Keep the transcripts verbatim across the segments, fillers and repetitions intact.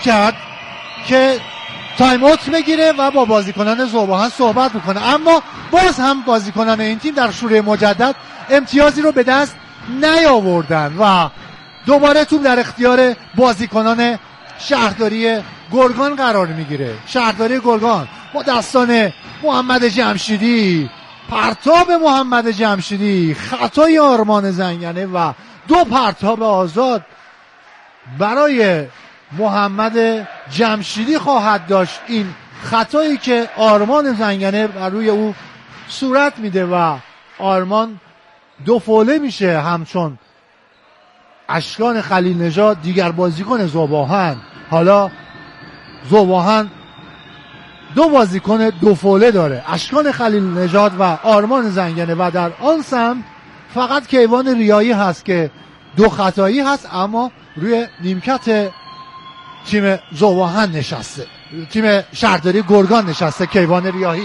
کرد که تایم اوت بگیره و با بازیکنان ذوباهن صحبت بکنه، اما باز هم بازیکنان این تیم در شروع مجدد امتیازی رو به دست نیاوردن و دوباره توپ در اختیار بازیکنان شهرداری گرگان قرار میگیره. شهرداری گرگان با دستان محمد جمشیدی، پرتاب محمد جمشیدی، خطای آرمان زنگنه و دو پرتاب آزاد برای محمد جمشیدی خواهد داشت. این خطایی که آرمان زنگنه بر روی او صورت میده و آرمان دو فوله میشه، همچون اشکان خلیل نژاد دیگر بازیکن ذوباهن. حالا ذوباهن دو بازیکن دو فوله داره، اشکان خلیل نژاد و آرمان زنگنه، و در آن سمت فقط کیوان ریایی هست که دو خطایی هست اما روی نیمکت تیم ذوباهن نشسته، تیم شهرداری گرگان نشسته کیوان ریایی.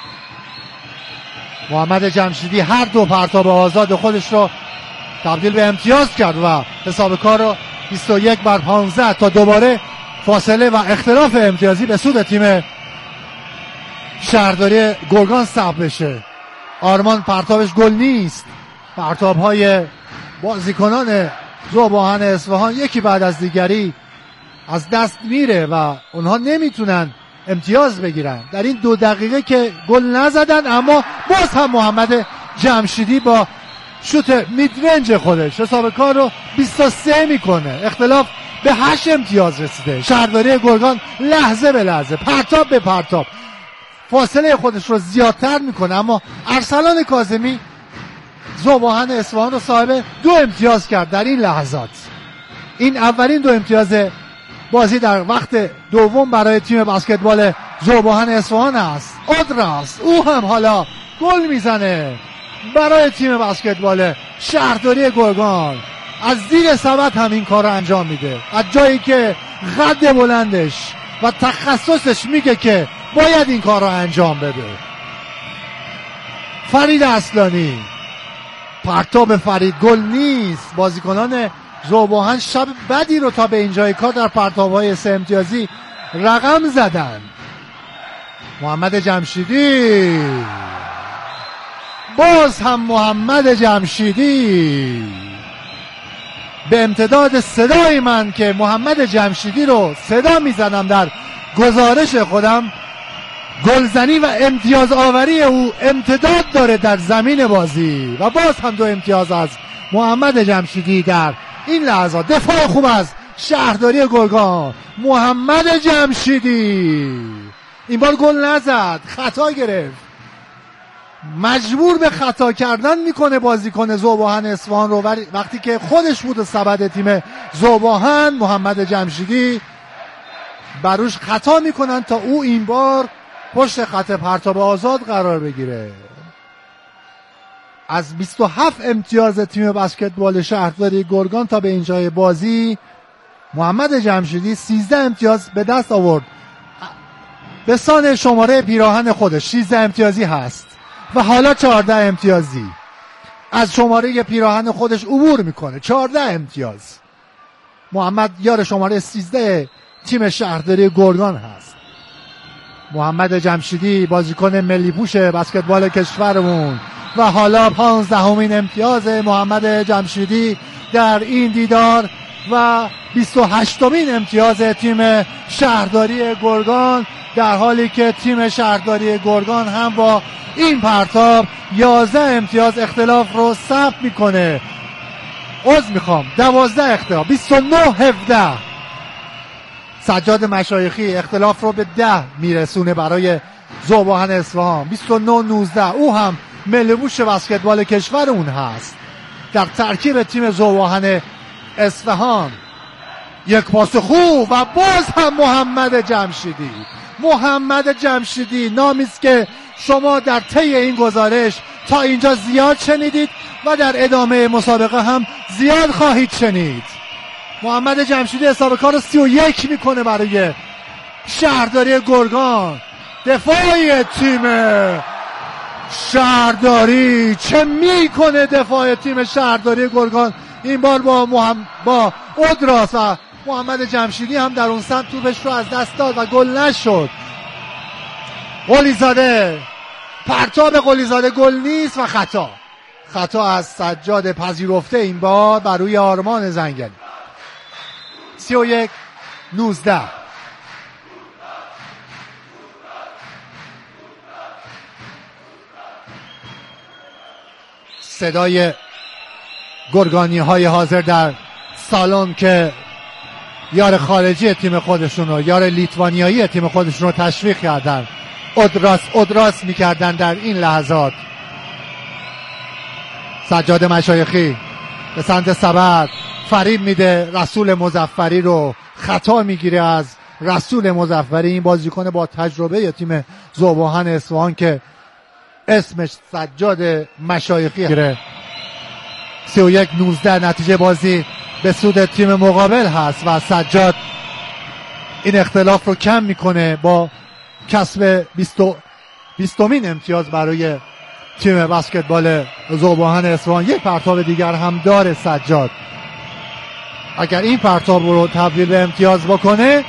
محمد جمشیدی هر دو پرتاب آزاد خودش رو تبدیل به امتیاز کرد و حساب کار رو بیست و یک بر پانزده تا دوباره فاصله و اختلاف امتیازی به سود تیم شهرداری گرگان ثبت بشه. آرمان پرتابش گل نیست. پرتاب های بازیکنان ذوباهن اصفهان یکی بعد از دیگری از دست میره و اونها نمیتونن امتیاز بگیرن. در این دو دقیقه که گل نزدن، اما باز هم محمد جمشیدی با شوت میدرنج خودش حساب کار رو بیست و سه میکنه. اختلاف به هشت امتیاز رسیده. شهرداری گرگان لحظه به لحظه، پرتاب به پرتاب فاصله خودش رو زیادتر میکنه، اما ارسلان کاظمی ذوباهن اصفهان رو صاحب دو امتیاز کرد در این لحظات. این اولین دو امتیاز بازی در وقت دوم برای تیم بسکتبال ذوباهن اصفهان است. آدراس او هم حالا گل میزنه برای تیم بسکتبال شهرداری گرگان. از زیر سبد هم این کار رو انجام میده، از جایی که قد بلندش و تخصصش میگه که باید این کار رو انجام بده. فرید اصلانی، پرتاب فرید گل نیست. بازیکنان ذوباهن شب بدی رو تا به اینجای کار در پرتاب‌های سه امتیازی رقم زدن. محمد جمشیدی، باز هم محمد جمشیدی. به امتداد صدای من که محمد جمشیدی رو صدا میزنم در گزارش خودم، گلزنی و امتیاز آوری او امتداد داره در زمین بازی و باز هم دو امتیاز از محمد جمشیدی در این لحظات. دفاع خوب از شهرداری گرگان. محمد جمشیدی این بار گل نزد، خطا گرفت، مجبور به خطا کردن میکنه بازیکن ذوباهن اصفهان رو وقتی که خودش بود سبد تیم ذوباهن. محمد جمشیدی بروش خطا میکنن تا او این بار پشت خط پرتاب آزاد قرار بگیره. از بیست و هفت امتیاز تیم بسکتبال شهرداری گرگان تا به اینجای بازی محمد جمشیدی سیزده امتیاز به دست آورد. به سان شماره پیراهن خودش سیزده امتیازی هست و حالا چهارده امتیازی از شماره پیراهن خودش عبور میکنه. چهارده امتیاز. محمد یار شماره سیزده تیم شهرداری گرگان هست. محمد جمشیدی بازیکن ملی پوش بسکتبال کشورمون و حالا پانزدهمین امتیاز محمد جمشیدی در این دیدار و بیست و هشتمین امتیاز تیم شهرداری گرگان، در حالی که تیم شهرداری گرگان هم با این پرتاب یازده امتیاز اختلاف رو ثبت میکنه. عذر میخوام، دوازده اختلاف، بیست و نه هفده. سجاد مشایخی اختلاف رو به ده میرسونه برای ذوباهن اصفهان. بیست و نه نوزده. او هم ملی‌بوش بسکتبال کشور اون هست در ترکیب تیم ذوباهن اصفهان. یک پاس خوب و باز هم محمد جمشیدی. محمد جمشیدی نامیست که شما در طی این گزارش تا اینجا زیاد شنیدید و در ادامه مسابقه هم زیاد خواهید شنید. محمد جمشیدی حساب کار سی و یک میکنه برای شهرداری گرگان. دفاعی تیم شهرداری چه میکنه؟ دفاع تیم شهرداری گرگان این بار با محمد با اودراس و محمد جمشیدی هم در اون سمت توپش رو از دست داد و گل نشد. قلیزاده، پرتاب قلیزاده، گل نیست و خطا خطا از سجاد پذیرفته این بار بر روی آرمان زنگلی. سی و یک نوزده. صدای گرگانی های حاضر در سالن که یار خارجی تیم خودشون رو، یار لیتوانیایی تیم خودشون رو تشویق کردن، ادراس ادراس میکردن در این لحظات. سجاد مشایخی به سمت سبد فریب میده رسول مظفری رو، خطا میگیره از رسول مظفری، این بازیکن با تجربه تیم ذوب‌آهن اصفهان که اسمش سجاد مشایخی گره. سی و یک نوزده نتیجه بازی به سود تیم مقابل هست و سجاد این اختلاف رو کم میکنه با کسب بیستمین امتیاز برای تیم بسکتبال ذوب‌آهن اصفهان. یک پرتاب دیگر هم داره سجاد، اگر این پرتاب رو تبدیل به امتیاز بکنه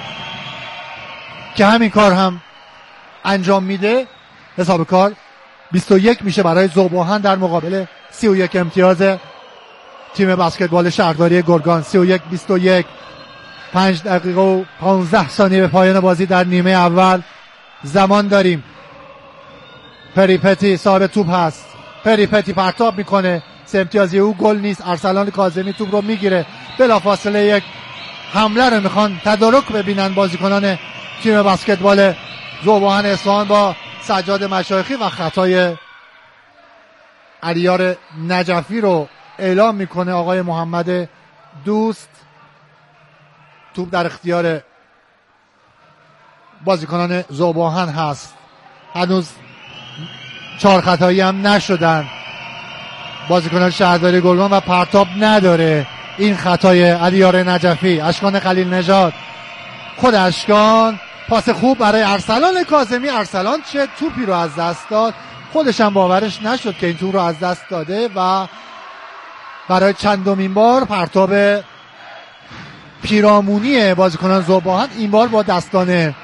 که همین کار هم انجام میده، حساب کار بیست و یک میشه برای ذوب‌آهن در مقابل سی و یک امتیاز تیم بسکتبال شهرداری گرگان. سی و یک بیست و یک، پنج دقیقه و پانزده ثانیه به پایان بازی در نیمه اول زمان داریم. پریپتی صاحب توپ هست، پریپتی پرتاب میکنه، سه امتیازی او گل نیست. ارسلان کاظمی توپ رو میگیره، بلافاصله یک حمله رو میخوان تدارک ببینن بازیکنان تیم بسکتبال ذوب‌آهن اصفهان با سجاد مشایخی و خطای علیار نجفی رو اعلام میکنه آقای محمد دوست. توپ در اختیار بازیکنان ذوب‌آهن هست، هنوز چهار خطایی هم نشدن بازیکنان شهرداری گرگان و پرتاب نداره این خطای علیار نجفی. اشکان خلیل نژاد، خود اشکان، پاس خوب برای ارسلان کاظمی. ارسلان چه توپی رو از دست داد، خودش هم باورش نشد که این توپ رو از دست داده و برای چندمین بار پرتاب پیرامونی بازیکنان ذوب‌آهن، این بار با دستان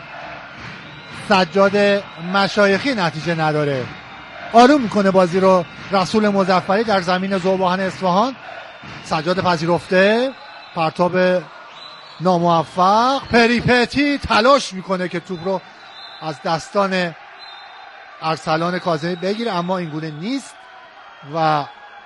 سجاد مشایخی نتیجه نداره. آروم میکنه بازی رو رسول مظفری در زمین ذوب‌آهن اصفهان. سجاد پذیرفته، پرتاب ناموفق. پریپتی تلاش میکنه که توپ رو از دستان ارسلان کاظمی بگیره اما این گونه نیست و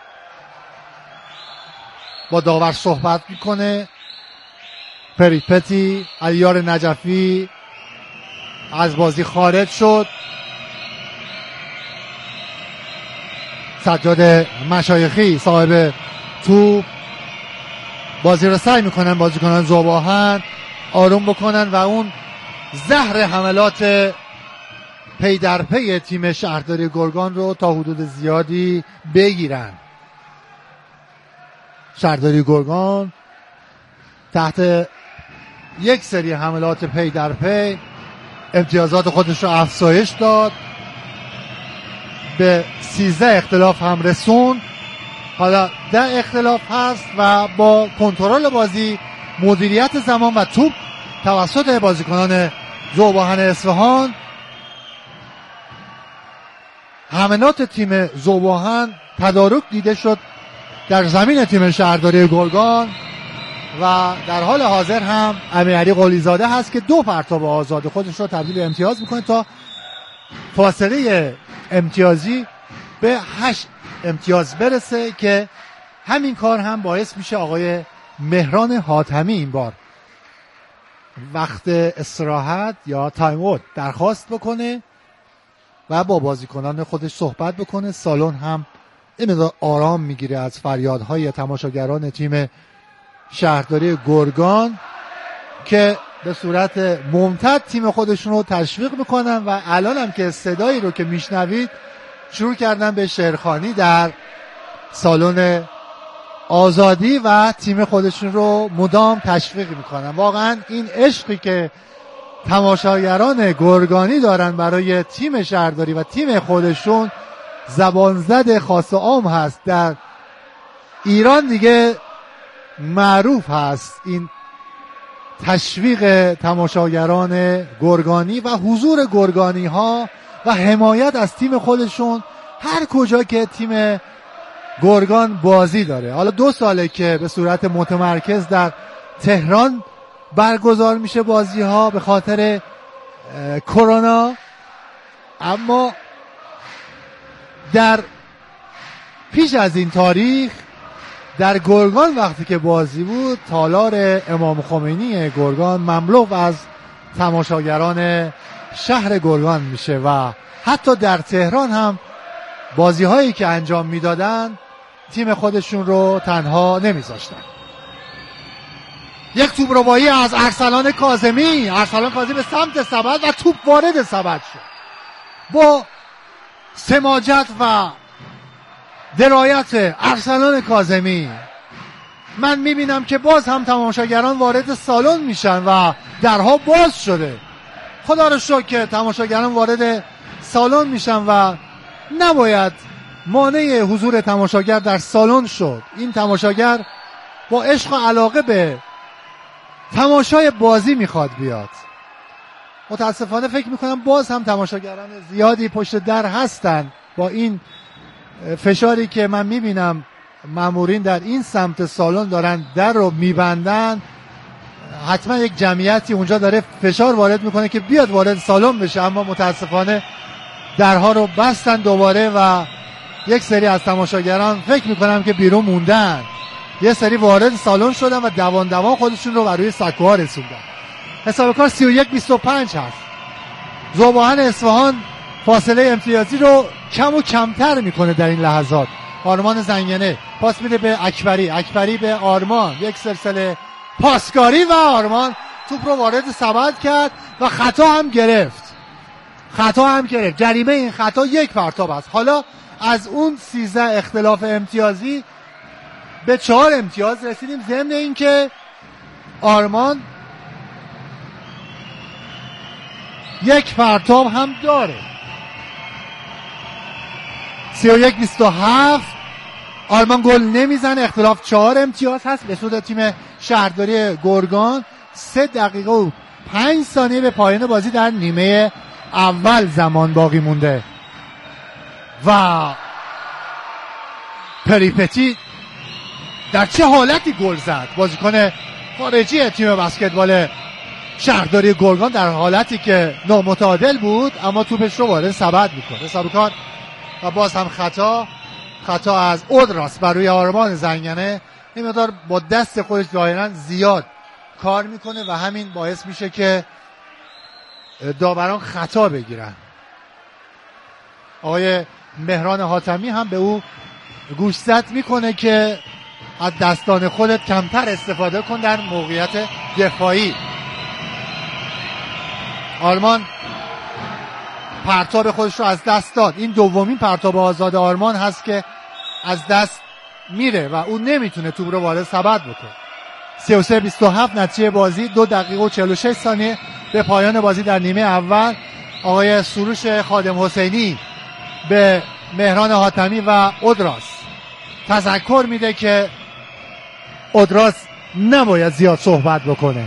با داور صحبت میکنه. پریپتی، علیار نجفی از بازی خارج شد. سجاد مشایخی صاحب توپ بازی رو سعی میکنن بازیکنان ذوب‌آهن آروم بکنن و اون زهر حملات پی در پی تیم شهرداری گرگان رو تا حدود زیادی بگیرن. شهرداری گرگان تحت یک سری حملات پی در پی امتیازات خودش رو افزایش داد، به سیزده اختلاف هم رسون، حالا ده اختلاف هست و با کنترل بازی، مدیریت زمان و توپ توسط بازیکنان ذوب‌آهن اصفهان، حملات تیم ذوب‌آهن تدارک دیده شد در زمین تیم شهرداری گرگان و در حال حاضر هم امیرعلی قلیزاده هست که دو پرتاب آزاد خودش رو تبدیل به امتیاز میکنه تا فاصله امتیازی به هشت امتیاز برسه که همین کار هم باعث میشه آقای مهران حاتمی این بار وقت استراحت یا تایم اوت درخواست بکنه و با بازیکنان خودش صحبت بکنه. سالن هم این مقدار آرام میگیره از فریادهای تماشاگران تیم شهرداری گرگان که به صورت ممتد تیم خودشون رو تشویق میکنن و الان هم که صدایی رو که میشنوید شروع کردن به شعرخوانی در سالن آزادی و تیم خودشون رو مدام تشویق میکنن. واقعا این عشقی که تماشاگران گرگانی دارن برای تیم شهرداری و تیم خودشون زبان زد خاص و عام هست، در ایران دیگه معروف هست این تشویق تماشاگران گرگانی و حضور گرگانی ها و حمایت از تیم خودشون هر کجا که تیم گرگان بازی داره. حالا دو ساله که به صورت متمرکز در تهران برگزار میشه بازی ها به خاطر کرونا، اما در پیش از این تاریخ در گرگان وقتی که بازی بود تالار امام خمینی گرگان مملو از تماشاگران شهر گرگان میشه و حتی در تهران هم بازی هایی که انجام میدادن تیم خودشون رو تنها نمیذاشتن. یک توپ ربایی از ارسلان کاظمی، ارسلان کاظمی به سمت سبد و توپ وارد سبد شد. با سماجت و درایت ارسلان کاظمی من میبینم که باز هم تماشاگران وارد سالن میشن و درها باز شده. خدا رو شکر که تماشاگران وارد سالن میشن و نباید مانع حضور تماشاگر در سالن شد. این تماشاگر با عشق و علاقه به تماشای بازی میخواد بیاد. متاسفانه فکر میکنم باز هم تماشاگران زیادی پشت در هستن. با این فشاری که من میبینم مامورین در این سمت سالن دارن در رو میبندن، حتما یک جمعیتی اونجا داره فشار وارد میکنه که بیاد وارد سالن بشه، اما متاسفانه درها رو بستن دوباره و یک سری از تماشاگران فکر میکنم که بیرون موندن، یه سری وارد سالن شدن و دوان دوان خودشون رو بر روی سکوها رسوندن. حساب کار سی و یک بیست و پنج هست. ذوباهن اصفهان فاصله امتیازی رو کم و کمتر میکنه در این لحظات. آرمان زنگنه پاس میده به اکبری، اکبری به آرمان، یک سلسله پاسکاری و آرمان توپ رو وارد سبد کرد و خطا هم گرفت. خطا هم گرفت. جریمه این خطا یک پرتاب است. حالا از اون سیزده اختلاف امتیازی به چهار امتیاز رسیدیم، ضمن این که آرمان یک پرتاب هم داره. سی و یک بیست و هفت آرمان گل نمیزنه، اختلاف چهار امتیاز هست به سود تیم شهرداری گرگان. سه دقیقه و پنج ثانیه به پایان بازی در نیمه اول زمان باقی مونده و پریپتی در چه حالتی گل زد. بازیکن خارجی تیم بسکتبال شهرداری گرگان در حالتی که نامتعادل بود اما توپش رو وارد سبد میکنه. حساب کار و باز هم خطا خطا از اودراس بر روی آرمان زنگنه. این مقدار با دست خودش ظاهرا زیاد کار میکنه و همین باعث میشه که داوران خطا بگیرن. آقای مهران حاتمی هم به او گوشزد میکنه که از دستان خودت کمتر استفاده کن در موقعیت دفاعی. آرمان پرتاب خودش رو از دست داد. این دومین پرتاب آزاد آرمان هست که از دست میره و اون نمیتونه توپ رو وارد سبد بکنه. سی و سه بیست و هفت نتیجه بازی، دو دقیقه و چهل و شش ثانیه به پایان بازی در نیمه اول. آقای سروش خادم حسینی به مهران حاتمی و اودراس تذکر میده که اودراس نباید زیاد صحبت بکنه.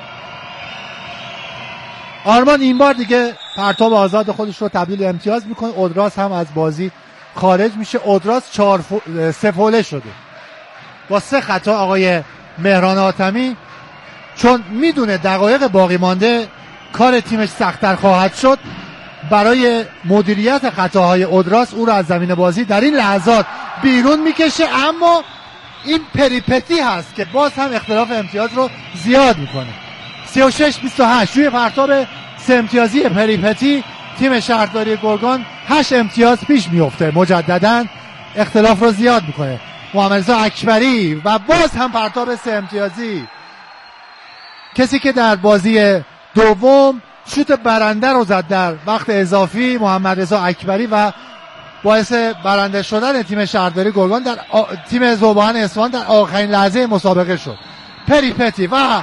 آرمان این بار دیگه پرتاب آزاد خودش رو تبدیل به امتیاز میکنه. اودراس هم از بازی خارج میشه. اودراس چهار فو... سه فوله شده با سه خطا آقای مهران حاتمی، چون میدونه دقایق باقی مانده کار تیمش سخت‌تر خواهد شد. برای مدیریت خطاهای اودراس او رو از زمین بازی در این لحظات بیرون میکشه، اما این پریپتی هست که باز هم اختلاف امتیاز رو زیاد میکنه. سی و شش بیست و هشت روی پرتاب سه امتیازی پریپتی تیم شهرداری گرگان هشت امتیاز پیش میفته، مجددا اختلاف رو زیاد میکنه. محمد رضا اکبری و باز هم پرتاب سه امتیازی، کسی که در بازی دوم شوت برنده رو زد در وقت اضافی، محمد رضا اکبری، و باعث برنده شدن تیم شهرداری گرگان در آ... تیم ذوباهن اصفهان در آخرین لحظه مسابقه شد. پریپتی و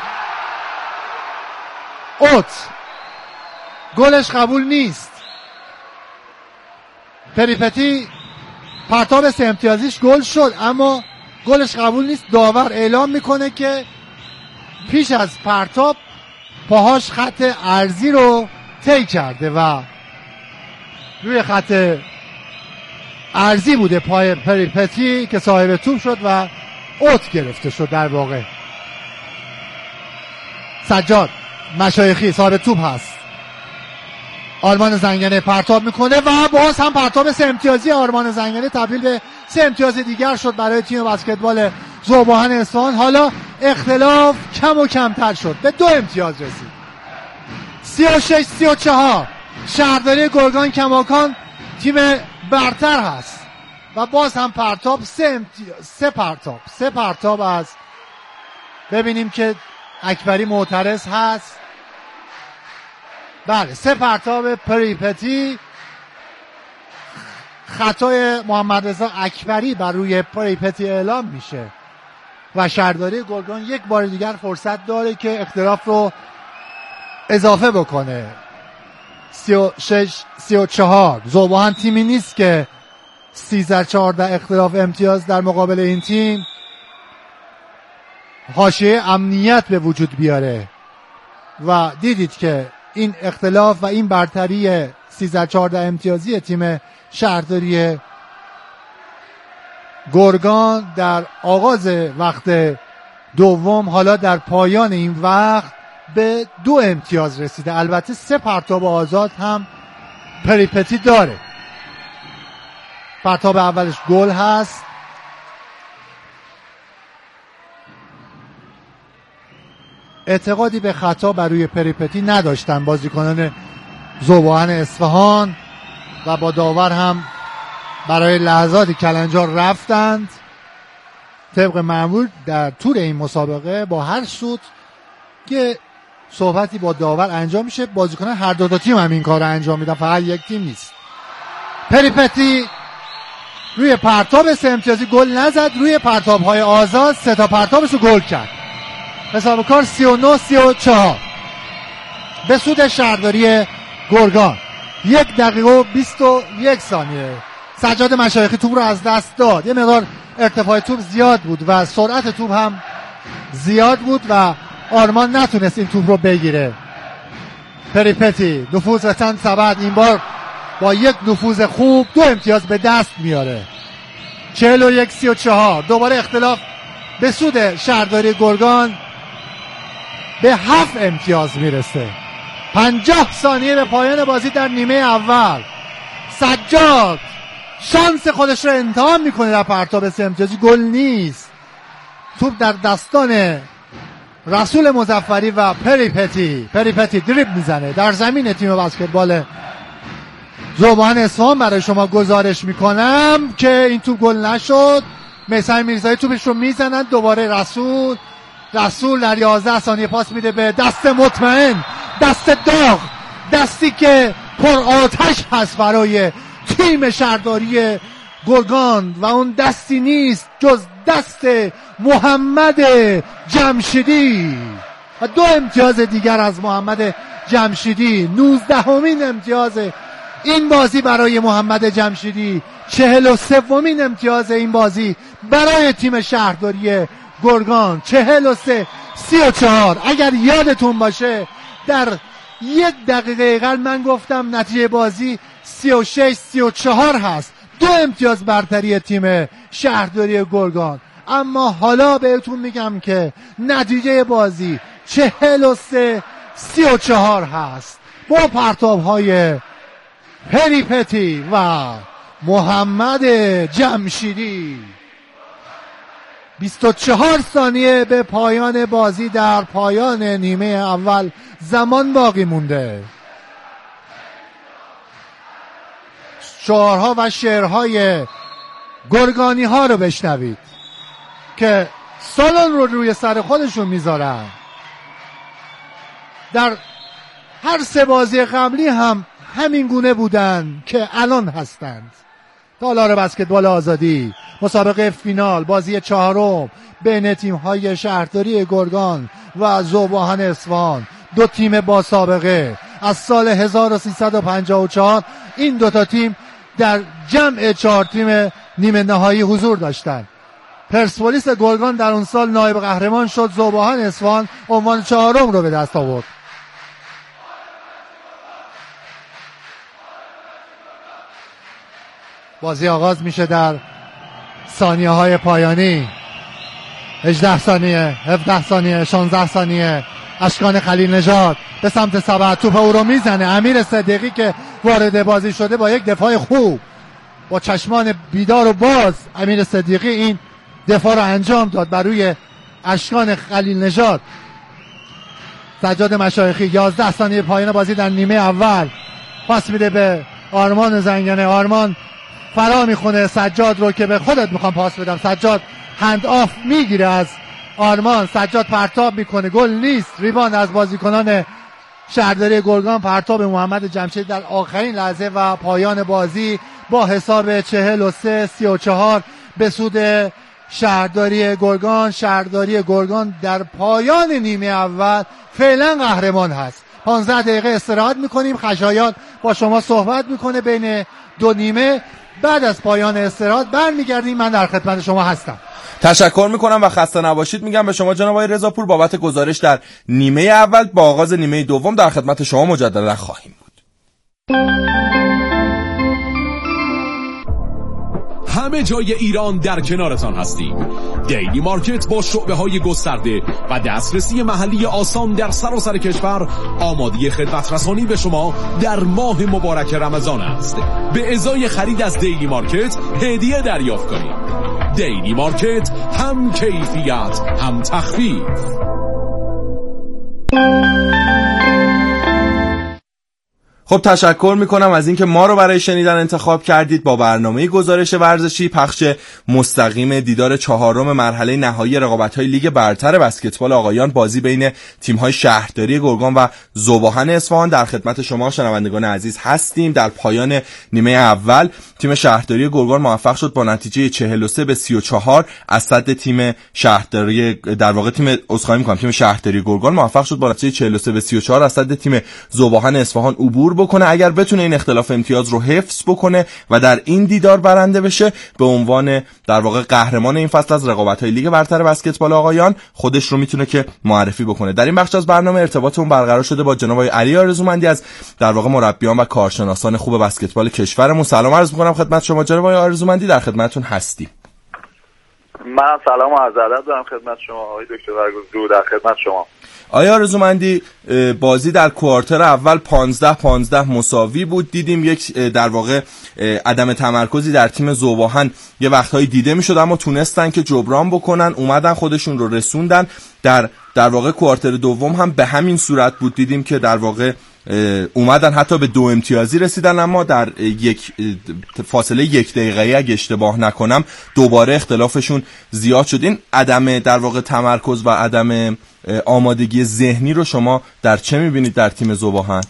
اوت گلش قبول نیست. پریپتی پرتاب سه امتیازیش گل شد اما گلش قبول نیست. داور اعلام میکنه که پیش از پرتاب پاهاش خط ارضی رو طی کرده و روی خط ارضی بوده پای پریپتی که صاحب توپ شد و اوت گرفته شد. در واقع سجاد مشایخی صاحب توپ هست. آرمان زنگنه پرتاب میکنه و باز هم پرتاب سه امتیازی آرمان زنگنه تبدیل به سه امتیاز دیگر شد برای تیم بسکتبال ذوباهن اصفهان. حالا اختلاف کم و کمتر شد، به دو امتیاز رسید. سی و شش سی و چهار شهرداری گرگان کماکان تیم برتر هست و باز هم پرتاب سه امتیاز سه پرتاب سه پرتاب از ببینیم که اکبری معترض هست. بله سه پرتاب پریپتی. خطای محمد رضا اکبری بر روی پریپتی اعلام میشه و شهرداری گرگان یک بار دیگر فرصت داره که اختلاف رو اضافه بکنه. سی و شش سی و چهار ذوباهن تیمی نیست که سیزده چهارده اختلاف امتیاز در مقابل این تیم حاشیه امنیت به وجود بیاره و دیدید که این اختلاف و این برتری سیزده چهارده امتیازی تیم شهرداری گرگان در آغاز وقت دوم حالا در پایان این وقت به دو امتیاز رسیده. البته سه پرتاب آزاد هم پریپتی داره. پرتاب اولش گل هست. اعتقادی به خطا بر روی پریپتی نداشتن بازیکنان ذوباهن اصفهان و با داور هم برای لحظاتی کلنجار رفتند. طبق معمول در طول این مسابقه با هر شوت که صحبتی با داور انجام میشه، بازیکنان هر دو تا تیم هم این کار رو انجام میدن، فقط یک تیم نیست. پریپتی روی پرتاب سه امتیازی گل نزد، روی پرتاب های آزاد سه تا پرتابش رو گل کرد. حساب کار سی و نه سی و چهار به سود شهرداری گرگان. یک دقیقه و بیست و یک ثانیه. سجاد مشایخی توپ رو از دست داد. یه مقدار ارتفاع توپ زیاد بود و سرعت توپ هم زیاد بود و آرمان نتونست این توپ رو بگیره. پریپتی نفوذ رسند سبد این بار با یک نفوذ خوب دو امتیاز به دست میاره. چهل و یک سی و چهار دوباره اختلاف به سود شهرداری گرگان به هفت امتیاز میرسه. پنجاه ثانیه به پایان بازی در نیمه اول. سجاد شانس خودش رو امتحان میکنه در پرتاب سه امتیازی، گل نیست. توپ در دستان رسول مظفری و پریپتی. پریپتی دریبل میزنه در زمین تیم بسکتبال ذوباهن اصفهان. برای شما گزارش میکنم که این توپ گل نشد. میثم میرزایی توپش رو میزنن. دوباره رسول رسول در یازده ثانیه پاس میده به دست مطمئن، دست داغ، دستی که پر آتش هست برای تیم شهرداری گرگان و اون دستی نیست جز دست محمد جمشیدی و دو امتیاز دیگر از محمد جمشیدی. نوزدهمین امتیاز این بازی برای محمد جمشیدی، چهل و سومین امتیاز این بازی برای تیم شهرداری گرگان. چهل و سه سی و چهار. اگر یادتون باشه در یک دقیقه قبل من گفتم نتیجه بازی سی و شش سی و چهار هست، دو امتیاز برتری تیم شهرداری گرگان. اما حالا بهتون میگم که نتیجه بازی چهل و سه سی و چهار هست با پرتاب های پریپتی و محمد جمشیدی. بیست و چهار ثانیه به پایان بازی در پایان نیمه اول زمان باقی مونده. شعارها و شعرهای گرگانی ها رو بشنوید که سالن رو روی سر خودشون میذارن. در هر سه بازی قبلی هم همین گونه بودن که الان هستند. تالار بسکتبال آزادی مسابقه فینال بازی چهارم بین تیم‌های شهرداری گرگان و ذوباهن اصفهان، دو تیم با سابقه از سال هزار و سیصد و پنجاه و چهار. این دو تا تیم در جمع چهار تیم نیمه نهایی حضور داشتند. پرسپولیس گرگان در اون سال نایب قهرمان شد. ذوباهن اصفهان عنوان چهارم رو به دست آورد. بازی آغاز میشه در ثانیه های پایانی. هجده ثانیه، هفده ثانیه، شانزده ثانیه. اشکان خلیل نژاد به سمت سبد توپ او رو میزنه. امیر صدیقی که وارد بازی شده با یک دفاع خوب، با چشمان بیدار و باز امیر صدیقی این دفاع رو انجام داد بر روی اشکان خلیل نژاد. سجاد مشایخی. یازده ثانیه پایان بازی در نیمه اول. پاس میده به آرمان زنگنه. آرمان فرا میخونه سجاد رو که به خودت میخوام پاس بدم. سجاد هند آف میگیره از آرمان. سجاد پرتاب میکنه، گل نیست. ریباند از بازیکنان شهرداری گرگان. پرتاب محمد جمشیدی در آخرین لحظه و پایان بازی با حساب چهل و سه سی و چهار به سود شهرداری گرگان. شهرداری گرگان در پایان نیمه اول فعلا قهرمان هست. پانزده دقیقه استراحت میکنیم. خشایار با شما صحبت میکنه بین دو نیمه. بعد از پایان استراحت برمیگردیم. من در خدمت شما هستم. تشکر میکنم و خسته نباشید میگم به شما جناب آقای رضاپور بابت گزارش در نیمه اول. با آغاز نیمه دوم در خدمت شما مجددا خواهیم بود. همه جای ایران در کنارتان هستیم. دیلی مارکت با شعبه های گسترده و دسترسی محلی آسان در سراسر کشور آماده خدمت رسانی به شما در ماه مبارک رمضان است. به ازای خرید از دیلی مارکت هدیه دریافت کنید. دیلی مارکت، هم کیفیت هم تخفیف. خب تشکر میکنم از اینکه ما رو برای شنیدن انتخاب کردید. با برنامه گزارش ورزشی پخش مستقیم دیدار چهارم مرحله نهایی رقابت‌های لیگ برتر بسکتبال آقایان، بازی بین تیم‌های شهرداری گرگان و ذوباهن اصفهان در خدمت شما شنوندگان عزیز هستیم. در پایان نیمه اول تیم شهرداری گرگان موفق شد با نتیجه چهل و سه به سی و چهار از صد تیم شهرداری در واقع تیم اسخای می‌کنم تیم شهرداری گرگان موفق شد با نتیجه چهل و سه به سی و چهار از صد تیم ذوباهن اصفهان عبور بکنه. اگر بتونه این اختلاف امتیاز رو حفظ بکنه و در این دیدار برنده بشه، به عنوان در واقع قهرمان این فصل از رقابت‌های لیگ برتر بسکتبال آقایان خودش رو میتونه که معرفی بکنه. در این بخش از برنامه ارتباطمون برقرار شده با جناب علی آرزومندی از در واقع مربیان و کارشناسان خوب بسکتبال کشورمون. سلام عرض می‌کنم خدمت شما جناب آرزومندی، در خدمتتون هستیم. من سلام و عرض ادب دارم خدمت شما آقای دکتر برگزیدی، در خدمت شما. آیا آرزومندی، بازی در کوارتر اول پانزده پانزده مساوی بود. دیدیم یک در واقع عدم تمرکزی در تیم ذوباهن یه وقتایی دیده میشد، اما تونستن که جبران بکنن، اومدن خودشون رو رسوندن. در در واقع کوارتر دوم هم به همین صورت بود. دیدیم که در واقع اومدن حتی به دو امتیازی رسیدن، اما در یک فاصله یک دقیقه‌ای اگه اشتباه نکنم دوباره اختلافشون زیاد شد. این عدم در واقع تمرکز و عدم آمادگی ذهنی رو شما در چه می‌بینید در تیم ذوباهن؟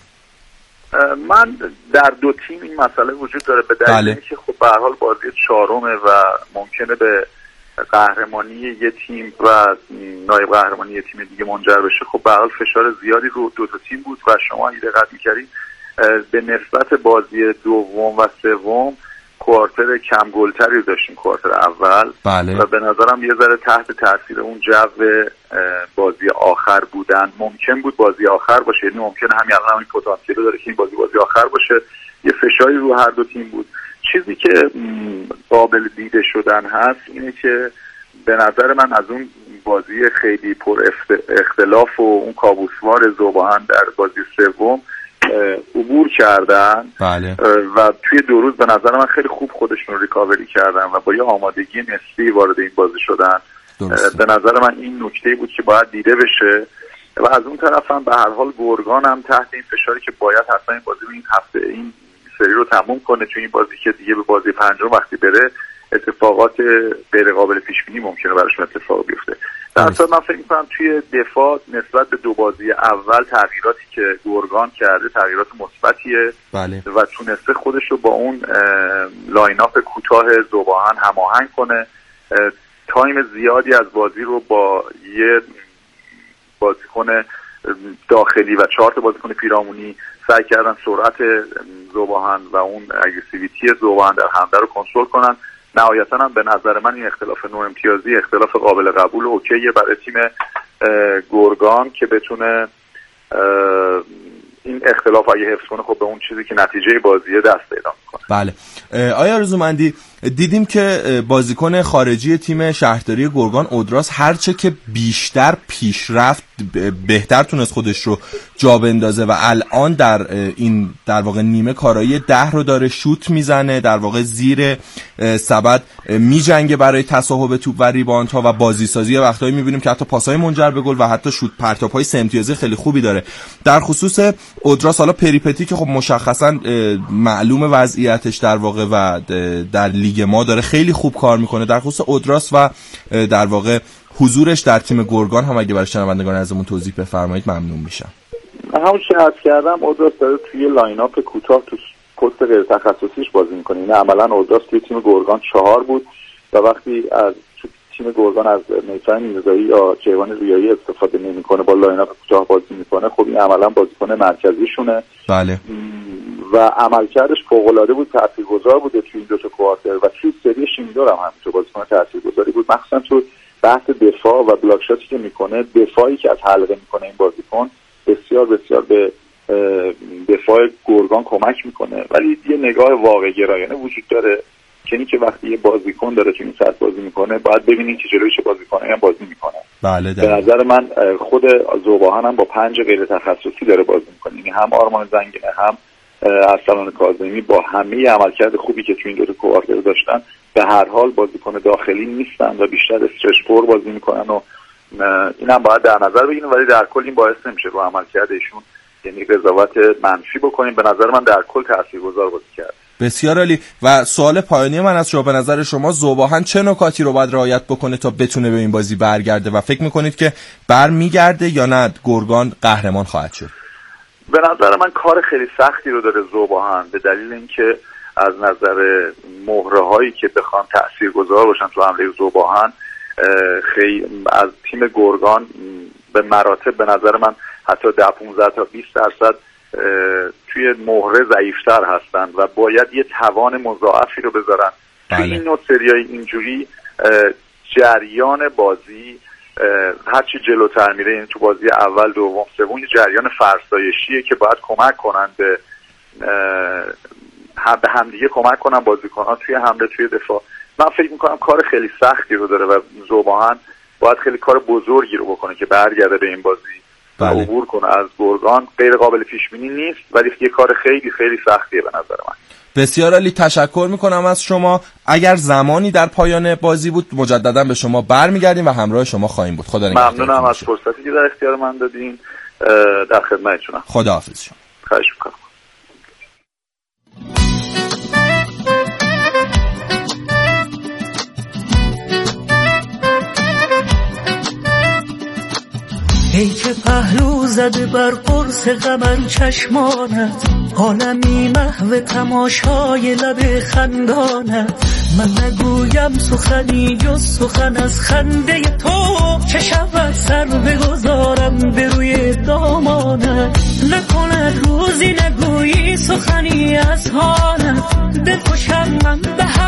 من در دو تیم این مسئله وجود داره، به دلیل اینکه خب به هر حال بازی چهارمه و ممکنه به قهرمانی یه تیم و نایب قهرمانی یه تیم دیگه منجر بشه. خب به هر حال فشار زیادی رو دو تا تیم بود و شما اگه دقت می‌کردید به نسبت بازی دوم و سوم کوارتر کم گلتری رو داشتیم کوارتر اول. بله. و به نظرم یه ذره تحت تاثیر اون جو بازی آخر بودن. ممکن بود بازی آخر باشه، یعنی ممکن همین الان همین پتانسیل داره که این بازی بازی آخر باشه. یه فشاری رو هر دو تیم بود. چیزی که قابل دیده شدن هست اینه که به نظر من از اون بازی خیلی پر اختلاف و اون کابوسوار ذوباهن در بازی سوم عبور کردن. بله. و توی دو روز به نظر من خیلی خوب خودشون رو ریکاوری کردن و با یه آمادگی نسبی وارد این بازی شدن. درسته. به نظر من این نکته بود که باید دیده بشه و از اون طرف هم به هر حال گرگان هم تحت این فشاری که باید حتما این بازی رو این هفته این سری رو تموم کنه، چون این بازی که دیگه به بازی پنجم وقتی بره اتفاقات غیر قابل پیش بینی ممکنه براشون اتفاق بیفته. در اصل من فکر می‌کنم توی دفاع نسبت به دو بازی اول تغییراتی که گرگان کرده تغییرات مثبتیه. بله. و تونسته خودش رو با اون لاین اپ کوتاه ذوباهن هماهنگ کنه. تایم زیادی از بازی رو با یه بازیکن داخلی و چهار تا بازیکن پیرامونی سعی کردن سرعت ذوباهن و اون اگریسیویتی ذوباهن در حمله رو کنترل کنن نهایتا هم به نظر من این اختلاف نوع امتیازی اختلاف قابل قبول و اوکیه برای تیم گرگان که بتونه این اختلاف اگه حفظ کنه خب به اون چیزی که نتیجه بازی دست پیدا میکنه. بله. آیا آرزومندی دیدیم که بازیکن خارجی تیم شهرداری گرگان اودراس هرچه که بیشتر پیشرفت بهتر تونست خودش رو جا بندازه و الان در این در واقع نیمه کارایی ده رو داره، شوت میزنه، در واقع زیر سبد میجنگه برای تصاحب توپ و ریباندها و بازی سازی. وقتایی میبینیم که حتی پاسای منجر به گل و حتی شوت پرتاب‌های سه امتیازی خیلی خوبی داره. در خصوص اودراس حالا پریپتی که خب مشخصا معلوم وضعیتش در واقع و در لیگ ما داره خیلی خوب کار میکنه، در خصوص اودراس و در واقع حضورش در تیم گرگان هم اگه برای شنوندگان ازمون توضیح بفرمایید ممنون میشم. همون چیزی عرض کردم، اودراس داره توی لاین اپ کوتاه تو پست غیر تخصصیش بازی میکنه. این عملا اودراس توی تیم گرگان چهار بود و وقتی از تیم گرگان از میثم میرزایی یا کیوان ریایی استفاده نمیکنه، با لاین اپ کوتاه بازی میکنه، خب این عملا بازیکن مرکزیشونه. بله. و عملکردش فوق‌العاده بود، تاثیرگذار بوده توی این دو تا کوارتر و توی سری شیمیدور هم همینطور بازیکن تاثیرگذاری بود، مخصوصا تو بحث دفاع و بلاک شاتی که میکنه. دفاعی که از حلقه میکنه این بازیکن بسیار بسیار به دفاع گرگان کمک میکنه. ولی یه نگاه واقع گرایانه وجود داره که اینکه وقتی یه بازیکن داره تو این سطح بازی میکنه باید ببینید که جلوی چه بازیکنایی هم بازی میکنه. بله. به نظر من خود ذوباهن هم با پنج غیر تخصصی داره بازی میکنه، یعنی هم آرمان زنگینه هم ارسلان کاظمی با همه عملکرد خوبی که تو این دو تا کوارتر داشتن به هر حال بازیکن داخلی نیستن و بیشتر استرچ فور بازی میکنن و اینم باید در نظر بگیریم. ولی در کل این باعث نمیشه رو عملکرد ایشون یعنی قضاوت منفی بکنیم. به نظر من در کل تاثیرگذار بازی کرد. بسیار عالی. و سوال پایانی من از شما، به نظر شما ذوباهن چه نکاتی رو باید رعایت بکنه تا بتونه به این بازی برگرده و فکر میکنید که برمیگرده یا نه گرگان قهرمان خواهد شد؟ به نظر من کار خیلی سختی رو داره ذوباهن، به دلیل اینکه از نظر مهره هایی که بخوان تاثیرگذار باشن تو حمله ذوباهن خیلی از تیم گرگان به مراتب به نظر من حتی ده پانزده تا بیست درصد توی مهره ضعیفتر هستن و باید یه توان مضاعفی رو بذارن. بله. توی این نوع سریای اینجوری جریان بازی هرچی جلوتر میره، یعنی تو بازی اول دوم سوم یه جریان فرسایشیه که باید کمک کنن به به همدیگه کمک کنن بازیکن‌ها توی حمله توی دفاع. من فکر میکنم کار خیلی سختی رو داره و ذوباهن باید خیلی کار بزرگی رو بکنه که برگرده به این بازی. بله. عبور کنه از گرگان. غیر قابل پیش بینی نیست ولی یه کار خیلی خیلی سختیه به نظر من. بسیار عالی، تشکر میکنم از شما. اگر زمانی در پایان بازی بود مجددا به شما برمیگردیم و همراه شما خواهیم بود. خدا نگهدار. ممنونم از فرصتی که در اختیار من دادین. در خدمتتونم. خداحافظ شما. خواهش میکنم. ای که پهلو زده بر قرص غمن چشمانت، عالمی محو تماشای لب خندانت. من نگویم سخنی جز سخن از خنده تو، چه شود سر بگذارم به روی دامانت. نکند روزی نگویی سخنی از حالت، دل خوشم من به